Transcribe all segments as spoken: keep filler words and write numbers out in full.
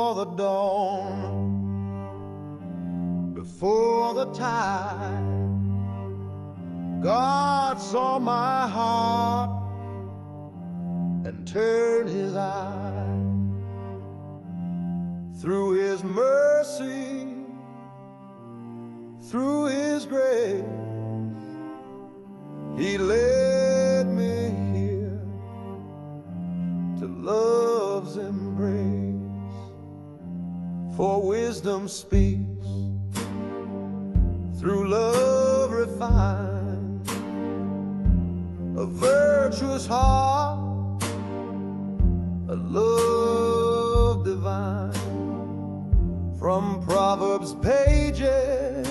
before the dawn, before the tide, God saw my heart and turned his eye. Through his mercy, through his grace, he led me here to love's embrace. For wisdom speaks through love refined, a virtuous heart, a love divine. From Proverbs pages,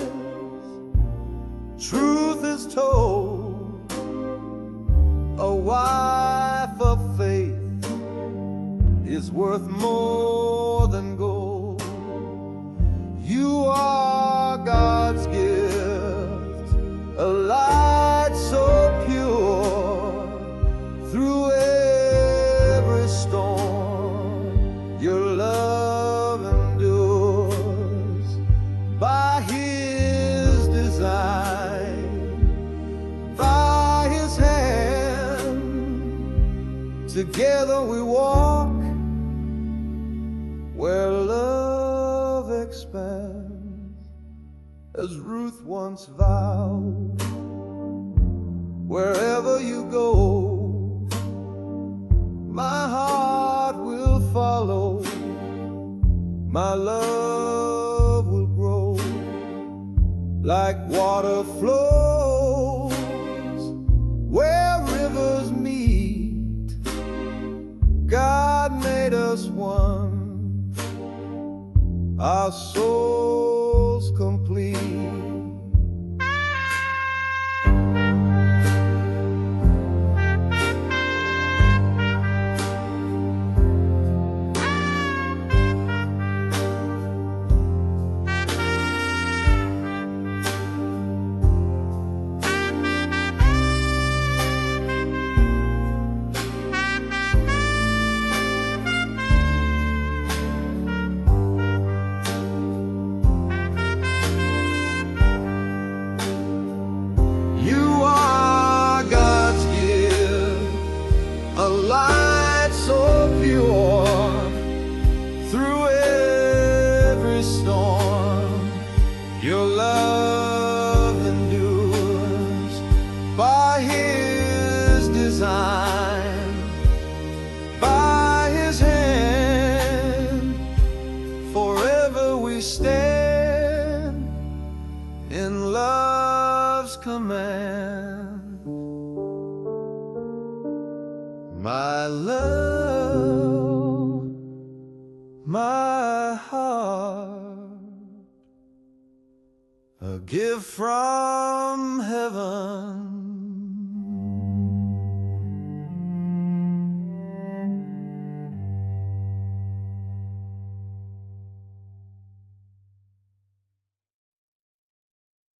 truth is told, a wife of faith is worth more than gold. You are God's gift, a light so pure. Through every storm, your love endures. By his design, by his hand, together we walk where love expands, as Ruth once vowed. Wherever you go, my heart will follow, my love will grow. Like water flows where rivers meet, God made us one, our souls complete. A light so pure. Through every storm, your love endures. By his design, by his hand, forever we stand in love's command. My love, my heart, a gift from heaven.